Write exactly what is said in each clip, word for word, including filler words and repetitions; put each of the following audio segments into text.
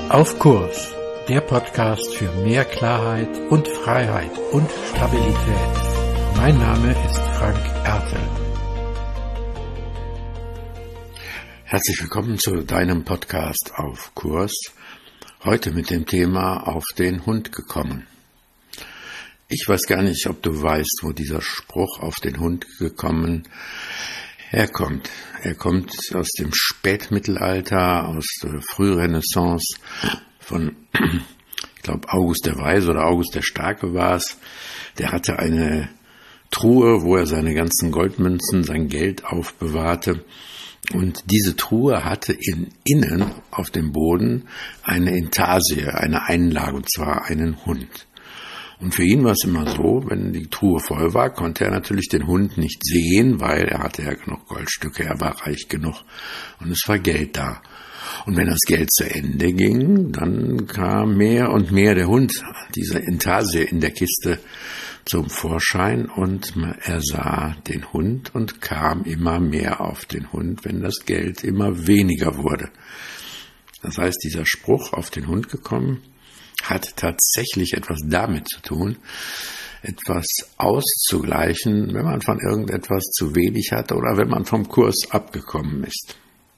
Auf Kurs, der Podcast für mehr Klarheit und Freiheit und Stabilität. Mein Name ist Frank Ertel. Herzlich willkommen zu deinem Podcast Auf Kurs. Heute mit dem Thema Auf den Hund gekommen. Ich weiß gar nicht, ob du weißt, wo dieser Spruch auf den Hund gekommen herkommt. Er kommt aus dem Spätmittelalter, aus der Frührenaissance von, ich glaube, August der Weise oder August der Starke war es. Der hatte eine Truhe, wo er seine ganzen Goldmünzen, sein Geld aufbewahrte. Und diese Truhe hatte in, innen auf dem Boden eine Intarsie, eine Einlage, und zwar einen Hund. Und für ihn war es immer so, wenn die Truhe voll war, konnte er natürlich den Hund nicht sehen, weil er hatte ja genug Goldstücke, er war reich genug und es war Geld da. Und wenn das Geld zu Ende ging, dann kam mehr und mehr der Hund, diese Intarsie in der Kiste, zum Vorschein und er sah den Hund und kam immer mehr auf den Hund, wenn das Geld immer weniger wurde. Das heißt, dieser Spruch auf den Hund gekommen hat tatsächlich etwas damit zu tun, etwas auszugleichen, wenn man von irgendetwas zu wenig hatte oder wenn man vom Kurs abgekommen ist.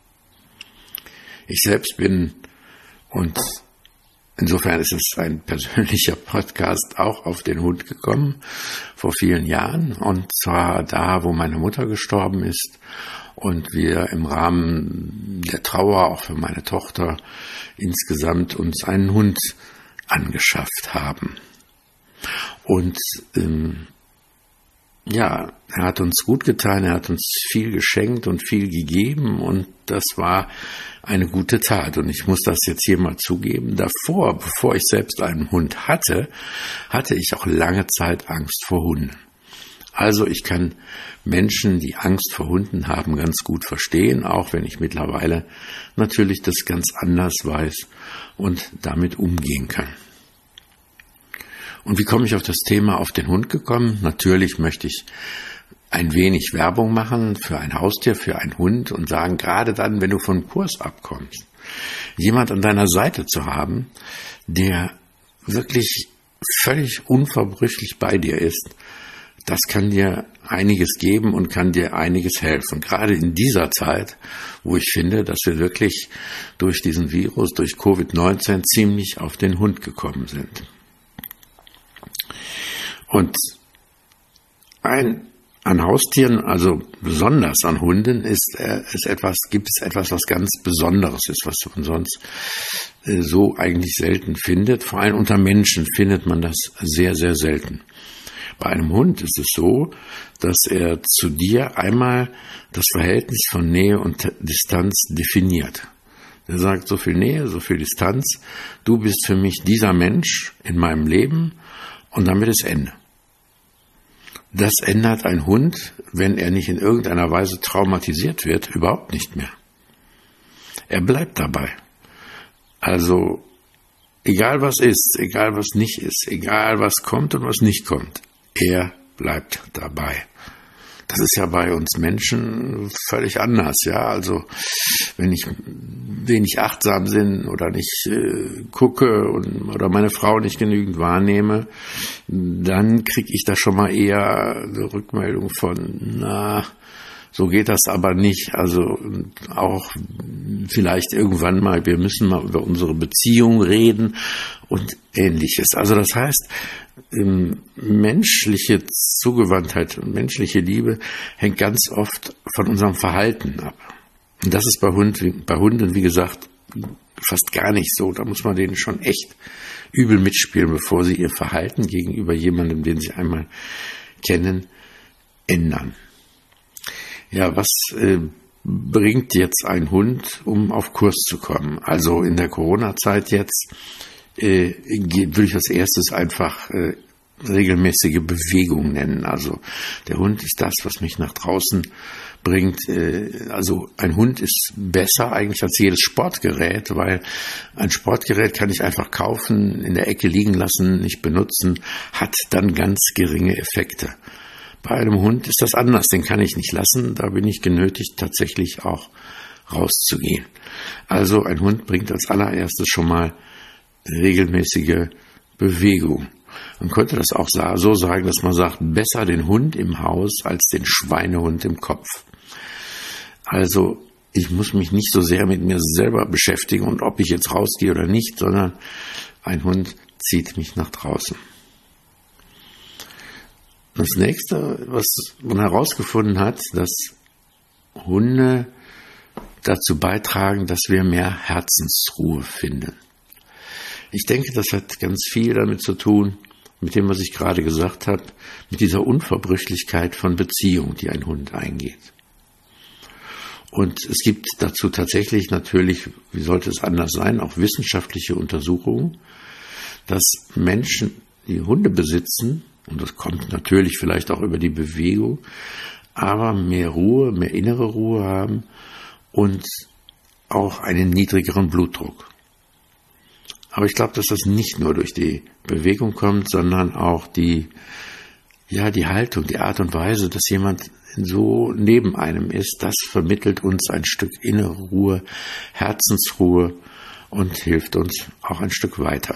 Ich selbst bin, und insofern ist es ein persönlicher Podcast, auch auf den Hund gekommen, vor vielen Jahren, und zwar da, wo meine Mutter gestorben ist und wir im Rahmen der Trauer, auch für meine Tochter, insgesamt uns einen Hund angeschafft haben. Und ähm, ja, er hat uns gut getan, er hat uns viel geschenkt und viel gegeben und das war eine gute Tat. Und ich muss das jetzt hier mal zugeben, davor, bevor ich selbst einen Hund hatte, hatte ich auch lange Zeit Angst vor Hunden. Also ich kann Menschen, die Angst vor Hunden haben, ganz gut verstehen, auch wenn ich mittlerweile natürlich das ganz anders weiß und damit umgehen kann. Und wie komme ich auf das Thema auf den Hund gekommen? Natürlich möchte ich ein wenig Werbung machen für ein Haustier, für einen Hund und sagen, gerade dann, wenn du vom Kurs abkommst, jemand an deiner Seite zu haben, der wirklich völlig unverbrüchlich bei dir ist, das kann dir einiges geben und kann dir einiges helfen. Gerade in dieser Zeit, wo ich finde, dass wir wirklich durch diesen Virus, durch Covid neunzehn ziemlich auf den Hund gekommen sind. Und ein, an Haustieren, also besonders an Hunden, ist, äh, ist etwas, gibt es etwas, was ganz Besonderes ist, was man sonst äh, so eigentlich selten findet. Vor allem unter Menschen findet man das sehr, sehr selten. Bei einem Hund ist es so, dass er zu dir einmal das Verhältnis von Nähe und Distanz definiert. Er sagt, so viel Nähe, so viel Distanz, du bist für mich dieser Mensch in meinem Leben und damit ist Ende. Das ändert ein Hund, wenn er nicht in irgendeiner Weise traumatisiert wird, überhaupt nicht mehr. Er bleibt dabei. Also, egal was ist, egal was nicht ist, egal was kommt und was nicht kommt, er bleibt dabei. Das ist ja bei uns Menschen völlig anders, ja. Also wenn ich wenig achtsam bin oder nicht äh, gucke und, oder meine Frau nicht genügend wahrnehme, dann kriege ich da schon mal eher eine Rückmeldung von, na, so geht das aber nicht. Also auch vielleicht irgendwann mal, wir müssen mal über unsere Beziehung reden und Ähnliches. Also das heißt, menschliche Zugewandtheit und menschliche Liebe hängt ganz oft von unserem Verhalten ab. Und das ist bei Hunden, bei Hunden, wie gesagt, fast gar nicht so. Da muss man denen schon echt übel mitspielen, bevor sie ihr Verhalten gegenüber jemandem, den sie einmal kennen, ändern. Ja, was äh, bringt jetzt ein Hund, um auf Kurs zu kommen? Also in der Corona-Zeit jetzt äh, würde ich als erstes einfach äh, regelmäßige Bewegung nennen. Also der Hund ist das, was mich nach draußen bringt. Äh, also ein Hund ist besser eigentlich als jedes Sportgerät, weil ein Sportgerät kann ich einfach kaufen, in der Ecke liegen lassen, nicht benutzen, hat dann ganz geringe Effekte. Bei einem Hund ist das anders, den kann ich nicht lassen, da bin ich genötigt, tatsächlich auch rauszugehen. Also ein Hund bringt als allererstes schon mal regelmäßige Bewegung. Man könnte das auch so sagen, dass man sagt, besser den Hund im Haus als den Schweinehund im Kopf. Also ich muss mich nicht so sehr mit mir selber beschäftigen und ob ich jetzt rausgehe oder nicht, sondern ein Hund zieht mich nach draußen. Das nächste, was man herausgefunden hat, dass Hunde dazu beitragen, dass wir mehr Herzensruhe finden. Ich denke, das hat ganz viel damit zu tun, mit dem, was ich gerade gesagt habe, mit dieser Unverbrüchlichkeit von Beziehung, die ein Hund eingeht. Und es gibt dazu tatsächlich natürlich, wie sollte es anders sein, auch wissenschaftliche Untersuchungen, dass Menschen, die Hunde besitzen, und das kommt natürlich vielleicht auch über die Bewegung, aber mehr Ruhe, mehr innere Ruhe haben und auch einen niedrigeren Blutdruck. Aber ich glaube, dass das nicht nur durch die Bewegung kommt, sondern auch die, ja, die Haltung, die Art und Weise, dass jemand so neben einem ist, das vermittelt uns ein Stück innere Ruhe, Herzensruhe und hilft uns auch ein Stück weiter.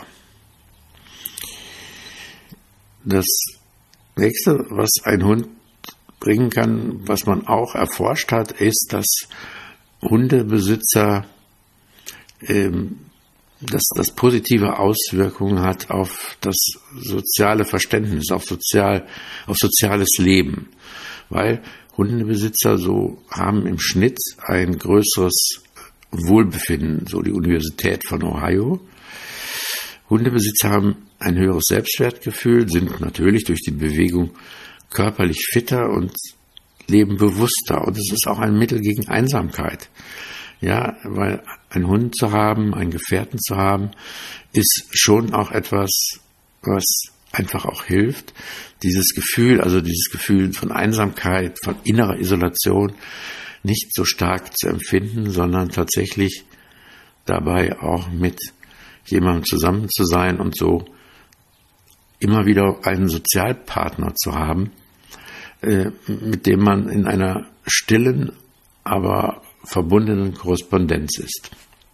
Das nächste, was ein Hund bringen kann, was man auch erforscht hat, ist, dass Hundebesitzer ähm, dass das positive Auswirkungen hat auf das soziale Verständnis, auf sozial, auf soziales Leben, weil Hundebesitzer so haben im Schnitt ein größeres Wohlbefinden, so die Universität von Ohio. Hundebesitzer haben ein höheres Selbstwertgefühl, sind natürlich durch die Bewegung körperlich fitter und leben bewusster. Und es ist auch ein Mittel gegen Einsamkeit. Ja, weil einen Hund zu haben, einen Gefährten zu haben, ist schon auch etwas, was einfach auch hilft, dieses Gefühl, also dieses Gefühl von Einsamkeit, von innerer Isolation nicht so stark zu empfinden, sondern tatsächlich dabei auch mit jemandem zusammen zu sein und so immer wieder einen Sozialpartner zu haben, äh, mit dem man in einer stillen, aber verbundenen Korrespondenz ist.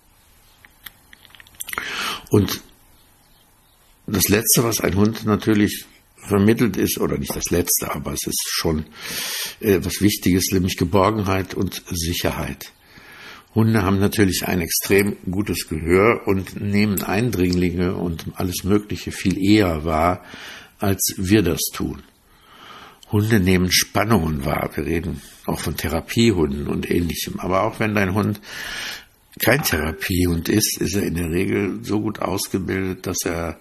Und das Letzte, was ein Hund natürlich vermittelt ist, oder nicht das Letzte, aber es ist schon äh, was Wichtiges, nämlich Geborgenheit und Sicherheit. Hunde haben natürlich ein extrem gutes Gehör und nehmen Eindringlinge und alles Mögliche viel eher wahr, als wir das tun. Hunde nehmen Spannungen wahr. Wir reden auch von Therapiehunden und Ähnlichem. Aber auch wenn dein Hund kein Therapiehund ist, ist er in der Regel so gut ausgebildet, dass er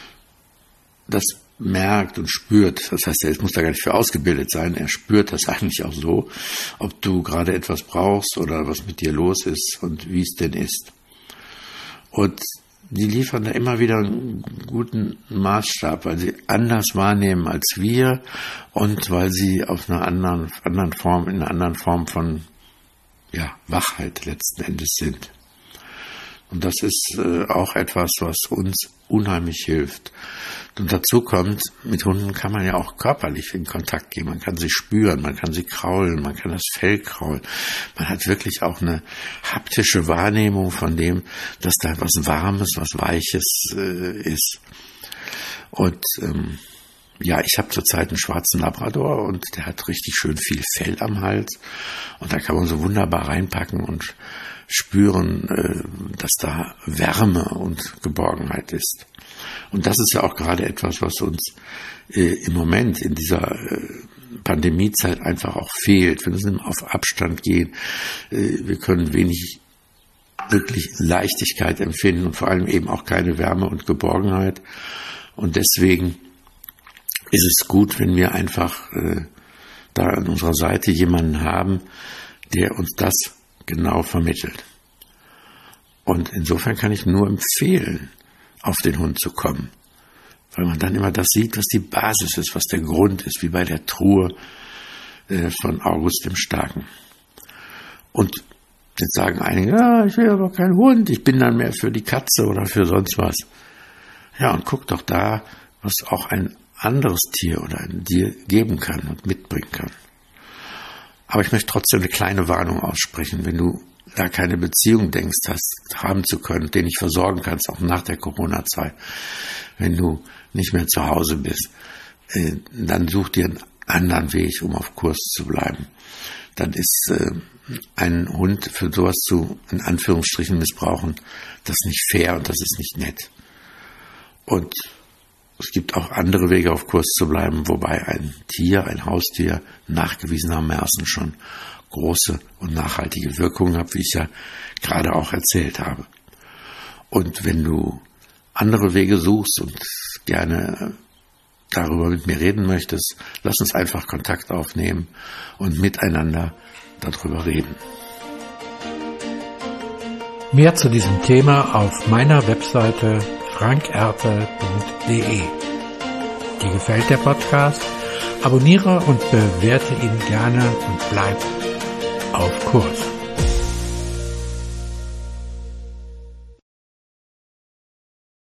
das merkt und spürt. Das heißt, er muss da gar nicht für ausgebildet sein. Er spürt das eigentlich auch so, ob du gerade etwas brauchst oder was mit dir los ist und wie es denn ist. Und die liefern da immer wieder einen guten Maßstab, weil sie anders wahrnehmen als wir und weil sie auf einer anderen, anderen Form, in einer anderen Form von, ja, Wachheit letzten Endes sind. Und das ist äh, auch etwas, was uns unheimlich hilft. Und dazu kommt, mit Hunden kann man ja auch körperlich in Kontakt gehen. Man kann sie spüren, man kann sie kraulen, man kann das Fell kraulen. Man hat wirklich auch eine haptische Wahrnehmung von dem, dass da was Warmes, was Weiches äh, ist. Und ähm, ja, ich habe zurzeit einen schwarzen Labrador und der hat richtig schön viel Fell am Hals. Und da kann man so wunderbar reinpacken und spüren, äh, dass da Wärme und Geborgenheit ist. Und das ist ja auch gerade etwas, was uns äh, im Moment in dieser äh, Pandemiezeit einfach auch fehlt. Wir müssen auf Abstand gehen. Äh, wir können wenig wirklich Leichtigkeit empfinden und vor allem eben auch keine Wärme und Geborgenheit. Und deswegen ist es gut, wenn wir einfach äh, da an unserer Seite jemanden haben, der uns das genau vermittelt. Und insofern kann ich nur empfehlen, auf den Hund zu kommen, weil man dann immer das sieht, was die Basis ist, was der Grund ist, wie bei der Truhe äh, von August dem Starken. Und jetzt sagen einige, ja, ich will aber keinen Hund, ich bin dann mehr für die Katze oder für sonst was. Ja, und guck doch da, was auch ein anderes Tier oder ein Tier geben kann und mitbringen kann. Aber ich möchte trotzdem eine kleine Warnung aussprechen, wenn du da keine Beziehung denkst, hast, haben zu können, den dich versorgen kannst, auch nach der Corona-Zeit, wenn du nicht mehr zu Hause bist, äh, dann such dir einen anderen Weg, um auf Kurs zu bleiben. Dann ist äh, ein Hund für sowas zu, in Anführungsstrichen, missbrauchen, das ist nicht fair und das ist nicht nett. Und es gibt auch andere Wege, auf Kurs zu bleiben, wobei ein Tier, ein Haustier, nachgewiesenermaßen schon große und nachhaltige Wirkungen hat, wie ich ja gerade auch erzählt habe. Und wenn du andere Wege suchst und gerne darüber mit mir reden möchtest, lass uns einfach Kontakt aufnehmen und miteinander darüber reden. Mehr zu diesem Thema auf meiner Webseite frank ertel punkt de. Dir gefällt der Podcast? Abonniere und bewerte ihn gerne und bleib auf Kurs.